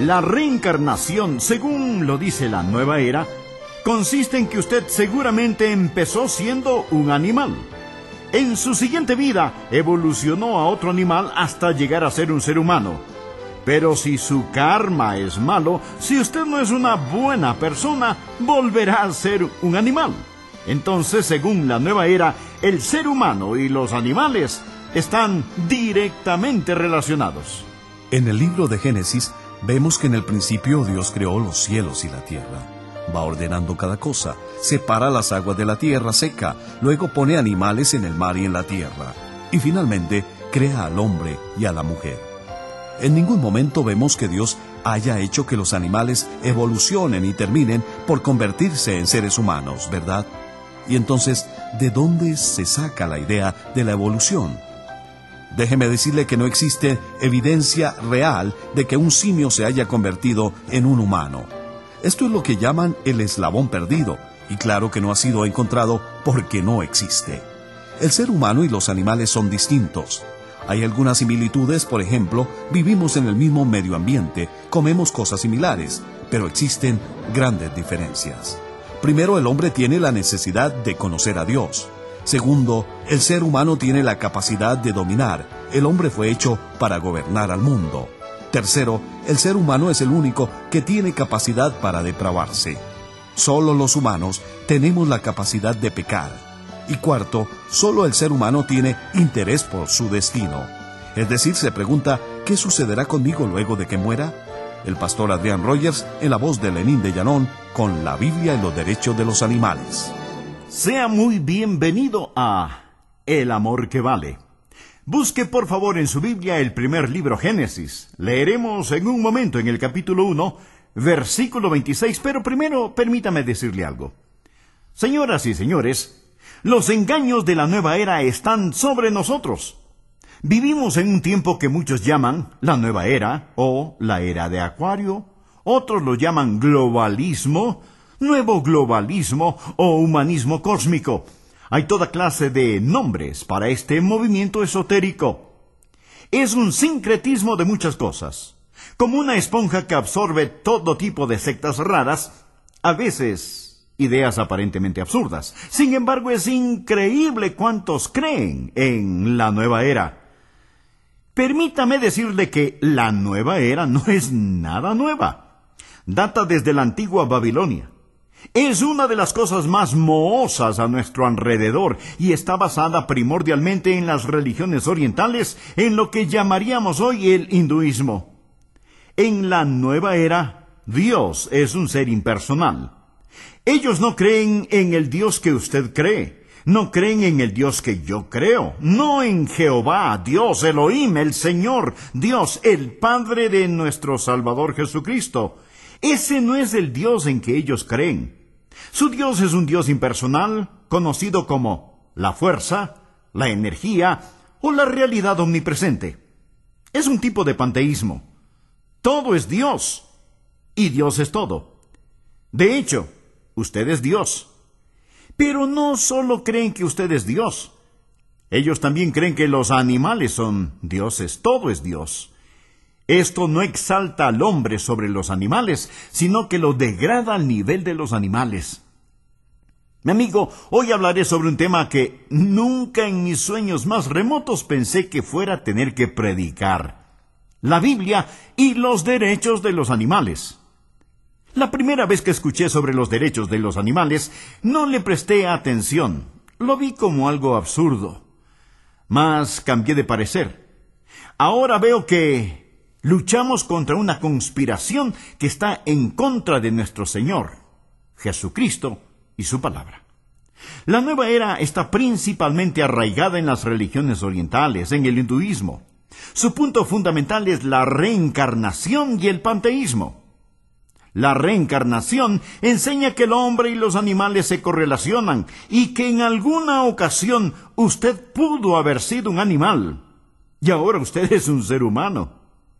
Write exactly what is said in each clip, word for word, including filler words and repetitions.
La reencarnación, según lo dice la nueva era, consiste en que usted seguramente empezó siendo un animal. En su siguiente vida evolucionó a otro animal hasta llegar a ser un ser humano. Pero si su karma es malo, si usted no es una buena persona, volverá a ser un animal. Entonces, según la nueva era, el ser humano y los animales están directamente relacionados. En el libro de Génesis, vemos que en el principio Dios creó los cielos y la tierra. Va ordenando cada cosa, separa las aguas de la tierra seca, luego pone animales en el mar y en la tierra, y finalmente crea al hombre y a la mujer. En ningún momento vemos que Dios haya hecho que los animales evolucionen y terminen por convertirse en seres humanos, ¿verdad? Y entonces, ¿de dónde se saca la idea de la evolución? Déjeme decirle que no existe evidencia real de que un simio se haya convertido en un humano. Esto es lo que llaman el eslabón perdido, y claro que no ha sido encontrado porque no existe. El ser humano y los animales son distintos. Hay algunas similitudes, por ejemplo, vivimos en el mismo medio ambiente, comemos cosas similares, pero existen grandes diferencias. Primero, el hombre tiene la necesidad de conocer a Dios. Segundo, el ser humano tiene la capacidad de dominar. El hombre fue hecho para gobernar al mundo. Tercero, el ser humano es el único que tiene capacidad para depravarse. Solo los humanos tenemos la capacidad de pecar. Y cuarto, solo el ser humano tiene interés por su destino. Es decir, se pregunta, ¿qué sucederá conmigo luego de que muera? El pastor Adrián Rogers, en la voz de Lenín de Llanón, con la Biblia y los derechos de los animales. Sea muy bienvenido a El Amor que Vale. Busque por favor en su Biblia el primer libro Génesis. Leeremos en un momento en el capítulo uno, versículo veintiséis, pero primero permítame decirle algo. Señoras y señores, los engaños de la nueva era están sobre nosotros. Vivimos en un tiempo que muchos llaman la nueva era o la era de Acuario, otros lo llaman globalismo, nuevo globalismo o humanismo cósmico. Hay toda clase de nombres para este movimiento esotérico. Es un sincretismo de muchas cosas. Como una esponja que absorbe todo tipo de sectas raras, a veces ideas aparentemente absurdas. Sin embargo, es increíble cuántos creen en la nueva era. Permítame decirle que la nueva era no es nada nueva. Data desde la antigua Babilonia. Es una de las cosas más mohosas a nuestro alrededor y está basada primordialmente en las religiones orientales, en lo que llamaríamos hoy el hinduismo. En la nueva era, Dios es un ser impersonal. Ellos no creen en el Dios que usted cree, no creen en el Dios que yo creo, no en Jehová, Dios, Elohim, el Señor, Dios, el Padre de nuestro Salvador Jesucristo. Ese no es el Dios en que ellos creen. Su Dios es un Dios impersonal, conocido como la fuerza, la energía o la realidad omnipresente. Es un tipo de panteísmo. Todo es Dios, y Dios es todo. De hecho, usted es Dios. Pero no solo creen que usted es Dios. Ellos también creen que los animales son dioses, todo es Dios. Esto no exalta al hombre sobre los animales, sino que lo degrada al nivel de los animales. Mi amigo, hoy hablaré sobre un tema que nunca en mis sueños más remotos pensé que fuera a tener que predicar: la Biblia y los derechos de los animales. La primera vez que escuché sobre los derechos de los animales, no le presté atención. Lo vi como algo absurdo. Mas cambié de parecer. Ahora veo que luchamos contra una conspiración que está en contra de nuestro Señor, Jesucristo y su palabra. La nueva era está principalmente arraigada en las religiones orientales, en el hinduismo. Su punto fundamental es la reencarnación y el panteísmo. La reencarnación enseña que el hombre y los animales se correlacionan y que en alguna ocasión usted pudo haber sido un animal y ahora usted es un ser humano.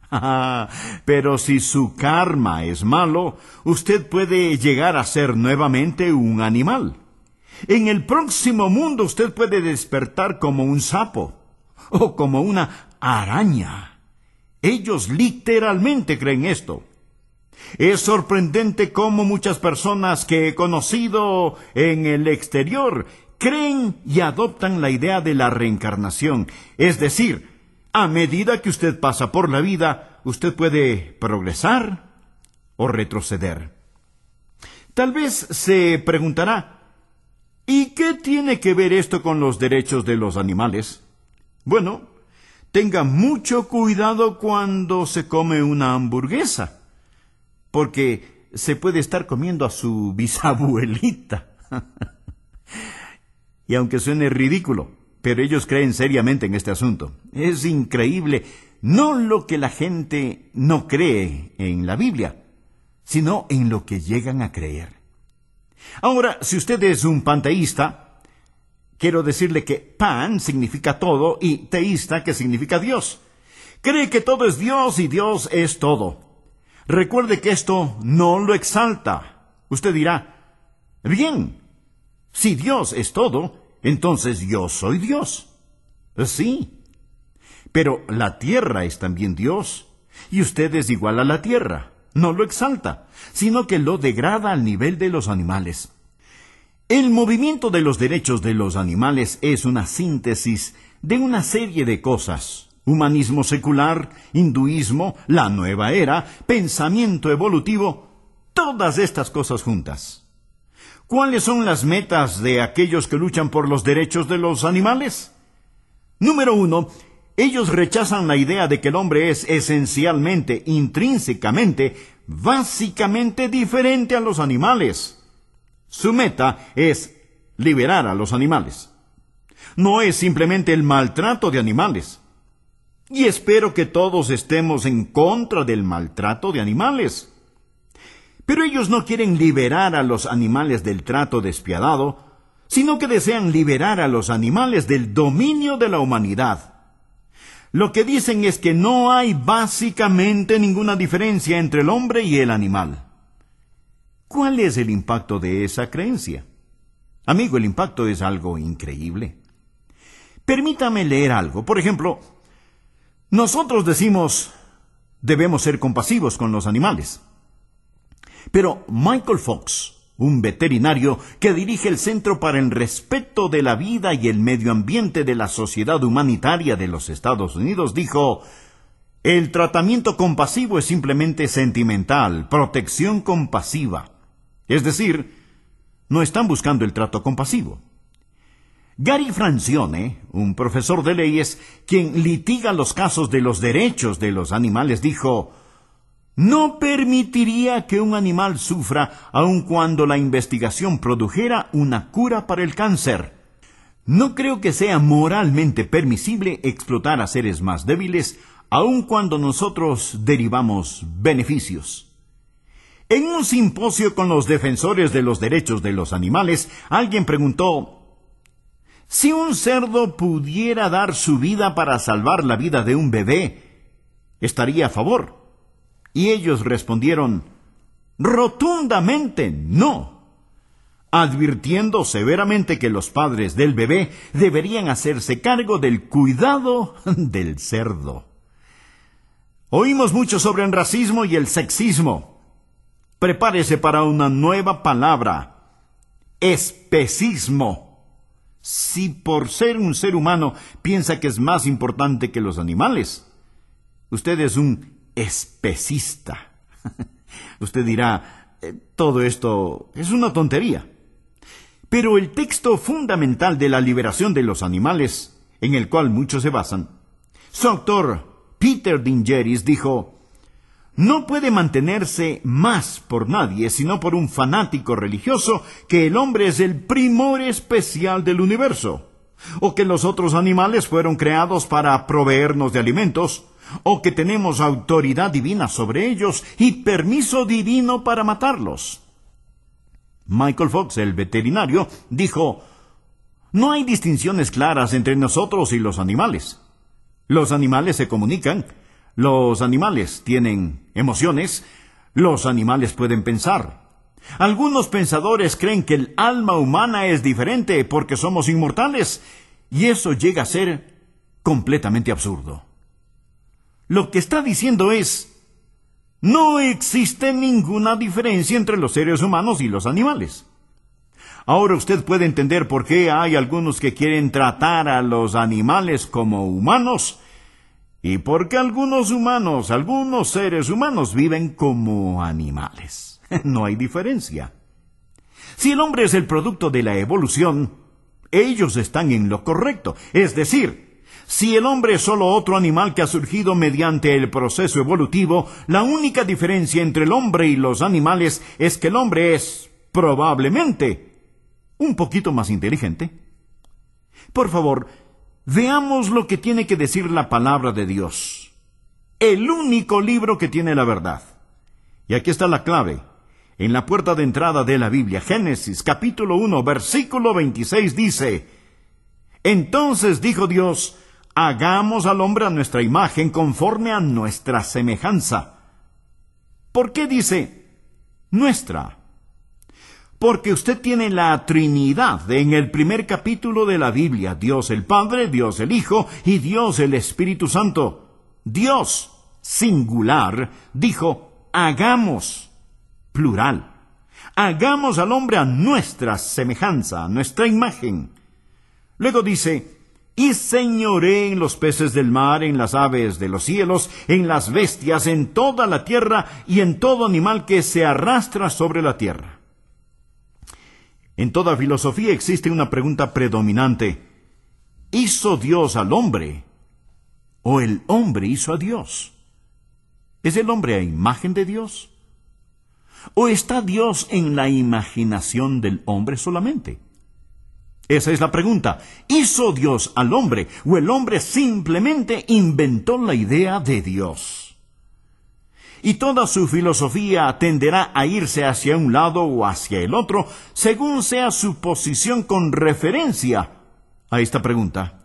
Pero si su karma es malo, usted puede llegar a ser nuevamente un animal. En el próximo mundo usted puede despertar como un sapo o como una araña. Ellos literalmente creen esto. Es sorprendente cómo muchas personas que he conocido en el exterior creen y adoptan la idea de la reencarnación. Es decir, a medida que usted pasa por la vida, usted puede progresar o retroceder. Tal vez se preguntará, ¿y qué tiene que ver esto con los derechos de los animales? Bueno, tenga mucho cuidado cuando se come una hamburguesa, porque se puede estar comiendo a su bisabuelita. Y aunque suene ridículo, pero ellos creen seriamente en este asunto. Es increíble, no lo que la gente no cree en la Biblia, sino en lo que llegan a creer. Ahora, si usted es un panteísta, quiero decirle que pan significa todo y teísta que significa Dios. Cree que todo es Dios y Dios es todo. Recuerde que esto no lo exalta. Usted dirá, bien, si Dios es todo, entonces yo soy Dios. Sí, pero la tierra es también Dios, y usted es igual a la tierra. No lo exalta, sino que lo degrada al nivel de los animales. El movimiento de los derechos de los animales es una síntesis de una serie de cosas: humanismo secular, hinduismo, la nueva era, pensamiento evolutivo, todas estas cosas juntas. ¿Cuáles son las metas de aquellos que luchan por los derechos de los animales? Número uno, ellos rechazan la idea de que el hombre es esencialmente, intrínsecamente, básicamente diferente a los animales. Su meta es liberar a los animales. No es simplemente el maltrato de animales. Y espero que todos estemos en contra del maltrato de animales. Pero ellos no quieren liberar a los animales del trato despiadado, sino que desean liberar a los animales del dominio de la humanidad. Lo que dicen es que no hay básicamente ninguna diferencia entre el hombre y el animal. ¿Cuál es el impacto de esa creencia? Amigo, el impacto es algo increíble. Permítame leer algo. Por ejemplo, nosotros decimos, debemos ser compasivos con los animales. Pero Michael Fox, un veterinario que dirige el Centro para el Respeto de la Vida y el Medio Ambiente de la Sociedad Humanitaria de los Estados Unidos, dijo, el tratamiento compasivo es simplemente sentimental, protección compasiva. Es decir, no están buscando el trato compasivo. Gary Francione, un profesor de leyes, quien litiga los casos de los derechos de los animales, dijo, no permitiría que un animal sufra aun cuando la investigación produjera una cura para el cáncer. No creo que sea moralmente permisible explotar a seres más débiles aun cuando nosotros derivamos beneficios. En un simposio con los defensores de los derechos de los animales, alguien preguntó, si un cerdo pudiera dar su vida para salvar la vida de un bebé, ¿estaría a favor? Y ellos respondieron, rotundamente no, advirtiendo severamente que los padres del bebé deberían hacerse cargo del cuidado del cerdo. Oímos mucho sobre el racismo y el sexismo. Prepárese para una nueva palabra, especismo. Si por ser un ser humano piensa que es más importante que los animales, usted es un especista. Usted dirá, eh, todo esto es una tontería. Pero el texto fundamental de la liberación de los animales, en el cual muchos se basan, su autor, Peter Dingeris, dijo, no puede mantenerse más por nadie, sino por un fanático religioso, que el hombre es el primor especial del universo, o que los otros animales fueron creados para proveernos de alimentos, o que tenemos autoridad divina sobre ellos y permiso divino para matarlos. Michael Fox, el veterinario, dijo, no hay distinciones claras entre nosotros y los animales. Los animales se comunican, los animales tienen emociones, los animales pueden pensar. Algunos pensadores creen que el alma humana es diferente porque somos inmortales, y eso llega a ser completamente absurdo. Lo que está diciendo es, No existe ninguna diferencia entre los seres humanos y los animales. Ahora usted puede entender por qué hay algunos que quieren tratar a los animales como humanos y por qué algunos humanos, algunos seres humanos viven como animales. No hay diferencia. Si el hombre es el producto de la evolución, ellos están en lo correcto. Es decir, si el hombre es solo otro animal que ha surgido mediante el proceso evolutivo, la única diferencia entre el hombre y los animales es que el hombre es, probablemente, un poquito más inteligente. Por favor, veamos lo que tiene que decir la palabra de Dios. El único libro que tiene la verdad. Y aquí está la clave. En la puerta de entrada de la Biblia, Génesis capítulo uno, versículo veintiséis dice: Entonces dijo Dios, hagamos al hombre a nuestra imagen, conforme a nuestra semejanza. ¿Por qué dice nuestra? Porque usted tiene la Trinidad en el primer capítulo de la Biblia: Dios el Padre, Dios el Hijo y Dios el Espíritu Santo. Dios, singular, dijo, hagamos. Plural. Hagamos al hombre a nuestra semejanza, a nuestra imagen. Luego dice, y señoré en los peces del mar, en las aves de los cielos, en las bestias, en toda la tierra y en todo animal que se arrastra sobre la tierra. En toda filosofía existe una pregunta predominante. ¿Hizo Dios al hombre? ¿O el hombre hizo a Dios? ¿Es el hombre a imagen de Dios? ¿O está Dios en la imaginación del hombre solamente? Esa es la pregunta. ¿Hizo Dios al hombre o el hombre simplemente inventó la idea de Dios? Y toda su filosofía tenderá a irse hacia un lado o hacia el otro, según sea su posición con referencia a esta pregunta.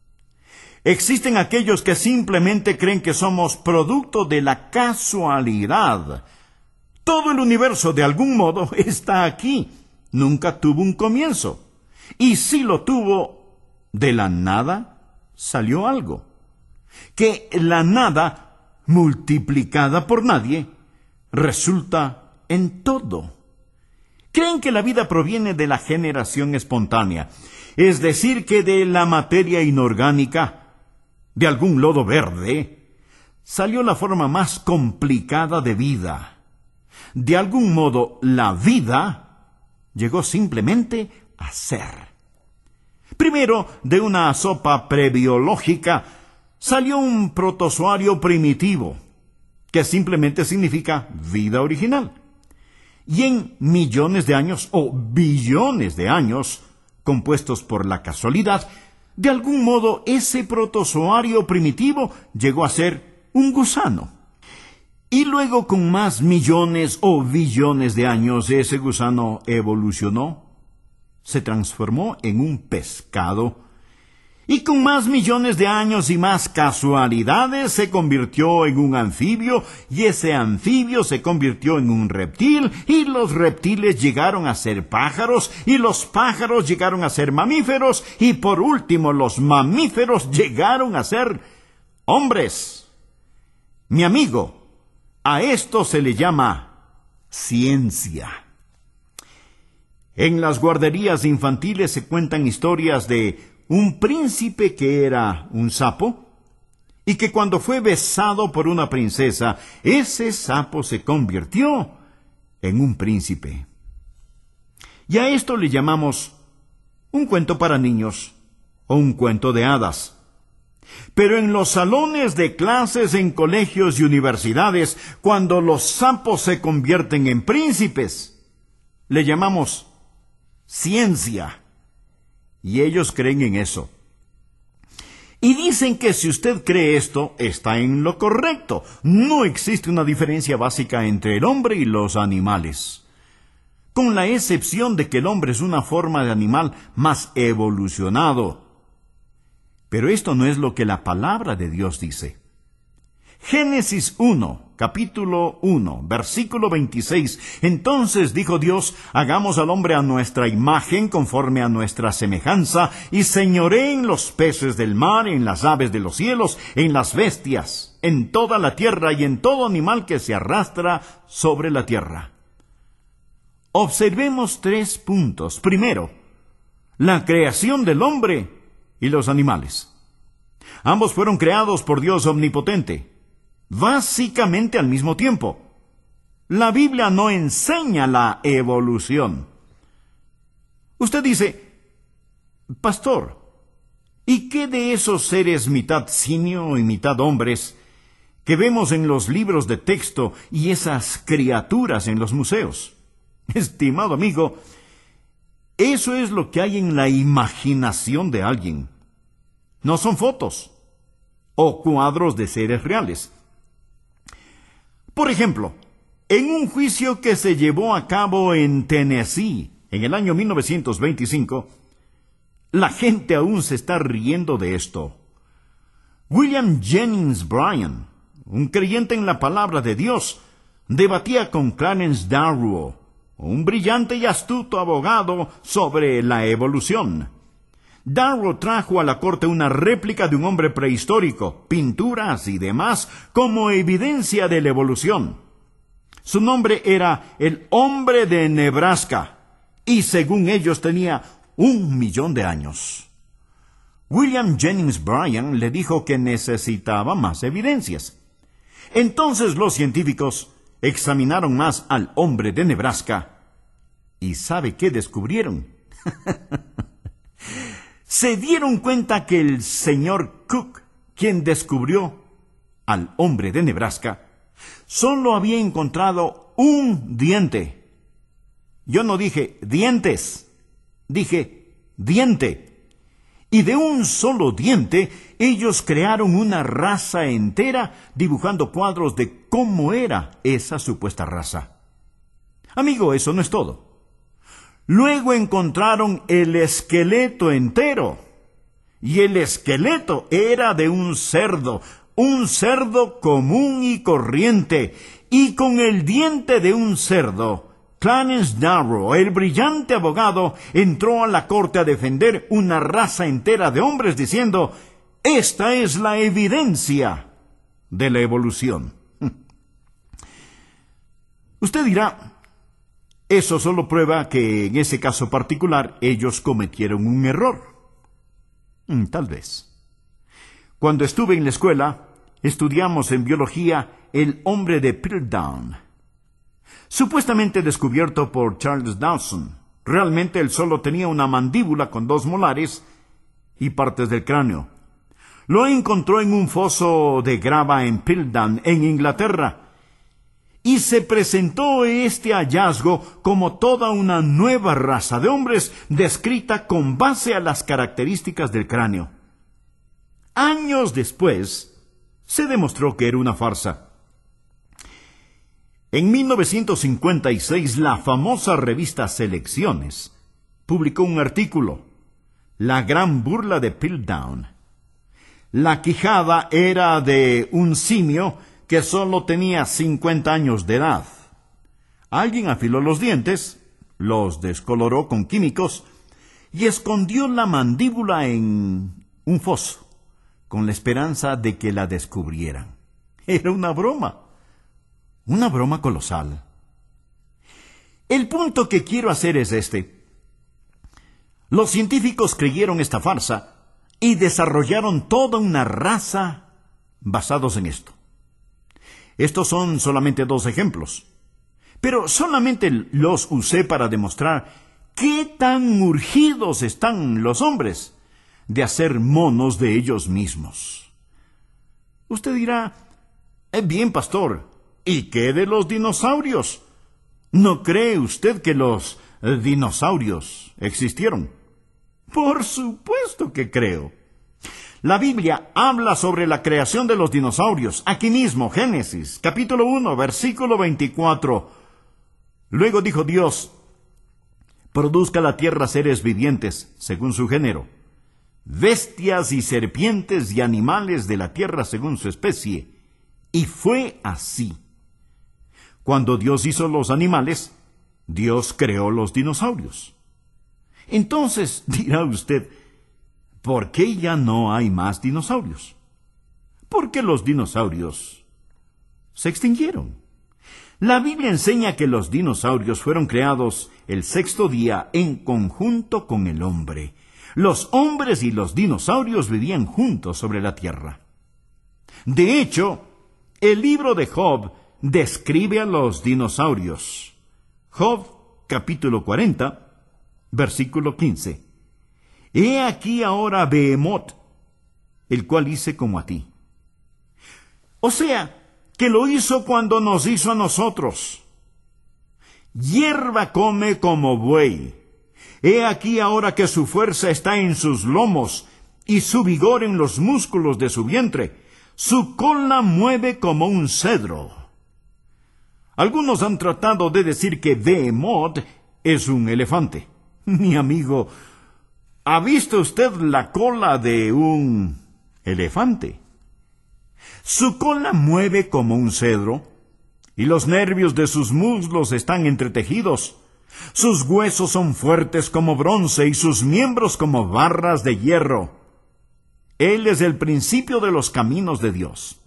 Existen aquellos que simplemente creen que somos producto de la casualidad. Todo el universo, de algún modo, está aquí. Nunca tuvo un comienzo. Y si lo tuvo, de la nada salió algo. Que la nada, multiplicada por nadie, resulta en todo. Creen que la vida proviene de la generación espontánea, es decir, que de la materia inorgánica, de algún lodo verde, salió la forma más complicada de vida. De algún modo, la vida llegó simplemente a ser. Primero, de una sopa prebiológica, salió un protozoario primitivo, que simplemente significa vida original. Y en millones de años, o billones de años, compuestos por la casualidad, de algún modo ese protozoario primitivo llegó a ser un gusano. Y luego, con más millones o billones de años, ese gusano evolucionó, se transformó en un pescado, y con más millones de años y más casualidades se convirtió en un anfibio, y ese anfibio se convirtió en un reptil, y los reptiles llegaron a ser pájaros, y los pájaros llegaron a ser mamíferos, y por último los mamíferos llegaron a ser hombres. Mi amigo, a esto se le llama ciencia. En las guarderías infantiles se cuentan historias de un príncipe que era un sapo y que cuando fue besado por una princesa, ese sapo se convirtió en un príncipe. Y a esto le llamamos un cuento para niños o un cuento de hadas. Pero en los salones de clases en colegios y universidades, cuando los sapos se convierten en príncipes, le llamamos ciencia. Y ellos creen en eso. Y dicen que si usted cree esto, está en lo correcto. No existe una diferencia básica entre el hombre y los animales, con la excepción de que el hombre es una forma de animal más evolucionado. Pero esto no es lo que la palabra de Dios dice. Génesis uno, capítulo uno, versículo veintiséis. Entonces dijo Dios, hagamos al hombre a nuestra imagen, conforme a nuestra semejanza, y señoré en los peces del mar, en las aves de los cielos, en las bestias, en toda la tierra y en todo animal que se arrastra sobre la tierra. Observemos tres puntos. Primero, la creación del hombre y los animales. Ambos fueron creados por Dios omnipotente, básicamente al mismo tiempo. La Biblia no enseña la evolución. Usted dice, pastor, ¿y qué de esos seres mitad simio y mitad hombres que vemos en los libros de texto y esas criaturas en los museos? Estimado amigo, eso es lo que hay en la imaginación de alguien. No son fotos o cuadros de seres reales. Por ejemplo, en un juicio que se llevó a cabo en Tennessee en el año mil novecientos veinticinco, la gente aún se está riendo de esto. William Jennings Bryan, un creyente en la palabra de Dios, debatía con Clarence Darrow, un brillante y astuto abogado, sobre la evolución. Darrow trajo a la corte una réplica de un hombre prehistórico, pinturas y demás, como evidencia de la evolución. Su nombre era el hombre de Nebraska, y según ellos tenía un millón de años. William Jennings Bryan le dijo que necesitaba más evidencias. Entonces los científicos examinaron más al hombre de Nebraska. ¿Y sabe qué descubrieron? Se dieron cuenta que el señor Cook, quien descubrió al hombre de Nebraska, solo había encontrado un diente. Yo no dije dientes, dije diente. Y de un solo diente, ellos crearon una raza entera, dibujando cuadros de cómo era esa supuesta raza. Amigo, eso no es todo. Luego encontraron el esqueleto entero. Y el esqueleto era de un cerdo, un cerdo común y corriente. Y con el diente de un cerdo, Clarence Darrow, el brillante abogado, entró a la corte a defender una raza entera de hombres diciendo, esta es la evidencia de la evolución. Usted dirá, eso solo prueba que en ese caso particular ellos cometieron un error. Tal vez. Cuando estuve en la escuela, estudiamos en biología el hombre de Piltdown, supuestamente descubierto por Charles Dawson. Realmente él solo tenía una mandíbula con dos molares y partes del cráneo. Lo encontró en un foso de grava en Piltdown, en Inglaterra, y se presentó este hallazgo como toda una nueva raza de hombres descrita con base a las características del cráneo. Años después, se demostró que era una farsa. En mil novecientos cincuenta y seis, la famosa revista Selecciones publicó un artículo, La gran burla de Piltdown. La quijada era de un simio que solo tenía cincuenta años de edad. Alguien afiló los dientes, los descoloró con químicos y escondió la mandíbula en un foso, con la esperanza de que la descubrieran. Era una broma. Una broma colosal. El punto que quiero hacer es este. Los científicos creyeron esta farsa y desarrollaron toda una raza basados en esto. Estos son solamente dos ejemplos, pero solamente los usé para demostrar qué tan urgidos están los hombres de hacer monos de ellos mismos. Usted dirá, eh, bien, pastor, ¿y qué de los dinosaurios? ¿No cree usted que los eh, dinosaurios existieron? Por supuesto que creo. La Biblia habla sobre la creación de los dinosaurios. Aquí mismo, Génesis, capítulo uno, versículo veinticuatro. Luego dijo Dios, produzca la tierra seres vivientes, según su género, bestias y serpientes y animales de la tierra según su especie. Y fue así. Cuando Dios hizo los animales, Dios creó los dinosaurios. Entonces, dirá usted, ¿por qué ya no hay más dinosaurios? ¿por qué los dinosaurios se extinguieron? La Biblia enseña que los dinosaurios fueron creados el sexto día en conjunto con el hombre. Los hombres y los dinosaurios vivían juntos sobre la tierra. De hecho, el libro de Job describe a los dinosaurios. Job, capítulo cuarenta, versículo quince. He aquí ahora Behemoth, el cual hice como a ti. O sea, que lo hizo cuando nos hizo a nosotros. Hierba come como buey. He aquí ahora que su fuerza está en sus lomos y su vigor en los músculos de su vientre. Su cola mueve como un cedro. Algunos han tratado de decir que Behemoth es un elefante. Mi amigo, ¿ha visto usted la cola de un elefante? Su cola mueve como un cedro, y los nervios de sus muslos están entretejidos. Sus huesos son fuertes como bronce, y sus miembros como barras de hierro. Él es el principio de los caminos de Dios.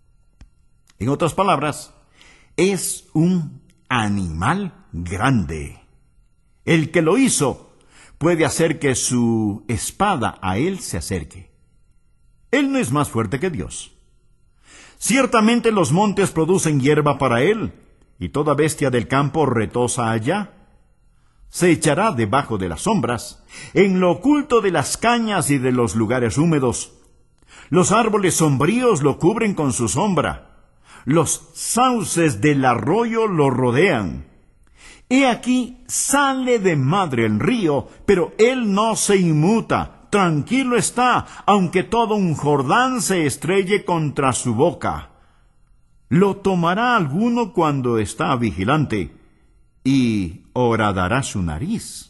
En otras palabras, es un animal grande. El que lo hizo puede hacer que su espada a él se acerque. Él no es más fuerte que Dios. Ciertamente los montes producen hierba para él, y toda bestia del campo retosa allá. Se echará debajo de las sombras, en lo oculto de las cañas y de los lugares húmedos. Los árboles sombríos lo cubren con su sombra. Los sauces del arroyo lo rodean. He aquí sale de madre el río, pero él no se inmuta. Tranquilo está, aunque todo un Jordán se estrelle contra su boca. Lo tomará alguno cuando está vigilante, y horadará su nariz.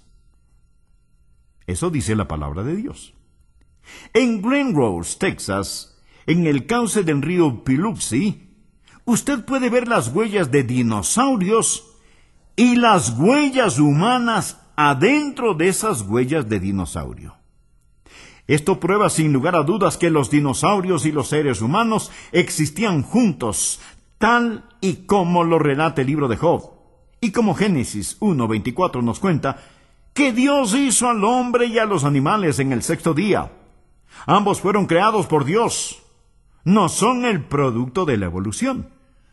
Eso dice la palabra de Dios. En Glen Rose, Texas, en el cauce del río Biloxi, usted puede ver las huellas de dinosaurios y las huellas humanas adentro de esas huellas de dinosaurio. Esto prueba sin lugar a dudas que los dinosaurios y los seres humanos existían juntos, tal y como lo relata el libro de Job. Y como Génesis uno veinticuatro nos cuenta, que Dios hizo al hombre y a los animales en el sexto día. Ambos fueron creados por Dios. No son el producto de la evolución.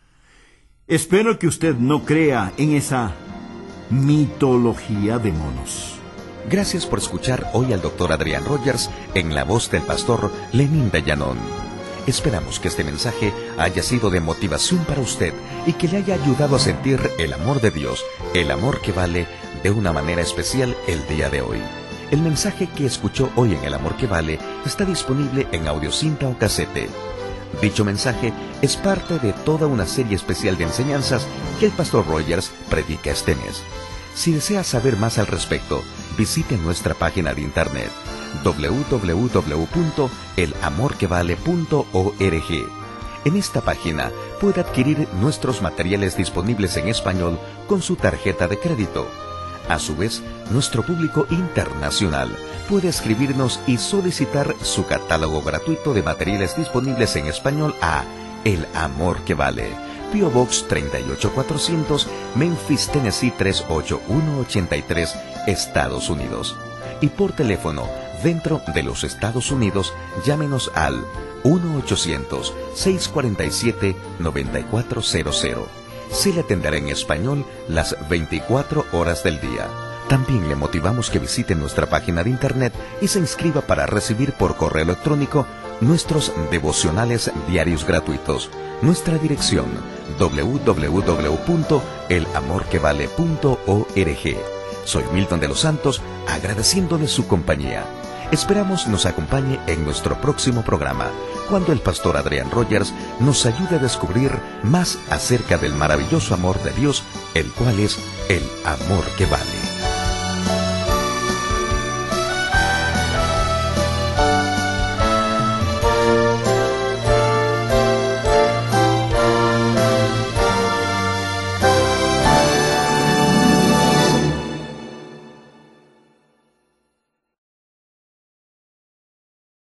Espero que usted no crea en esa mitología de monos. Gracias por escuchar hoy al doctor Adrián Rogers en la voz del pastor Lenín Dayanón. Esperamos que este mensaje haya sido de motivación para usted y que le haya ayudado a sentir el amor de Dios, el amor que vale, de una manera especial el día de hoy. El mensaje que escuchó hoy en El Amor que Vale está disponible en audiocinta o casete. Dicho mensaje es parte de toda una serie especial de enseñanzas que el pastor Rogers predica este mes. Si desea saber más al respecto, visite nuestra página de internet doble u doble u doble u punto el amor que vale punto org. En esta página puede adquirir nuestros materiales disponibles en español con su tarjeta de crédito. A su vez, nuestro público internacional puede escribirnos y solicitar su catálogo gratuito de materiales disponibles en español a El Amor que Vale, P O Box treinta y ocho cuatrocientos, Memphis, Tennessee tres ocho uno ocho tres, Estados Unidos. Y por teléfono, dentro de los Estados Unidos, llámenos al uno ochocientos, seiscientos cuarenta y siete, noventa y cuatro cero cero. Se le atenderá en español las veinticuatro horas del día. También le motivamos que visite nuestra página de internet y se inscriba para recibir por correo electrónico nuestros devocionales diarios gratuitos. Nuestra dirección doble u doble u doble u punto el amor que vale punto org. Soy Milton de los Santos, agradeciéndole su compañía. Esperamos nos acompañe en nuestro próximo programa, cuando el pastor Adrián Rogers nos ayude a descubrir más acerca del maravilloso amor de Dios, el cual es el amor que vale.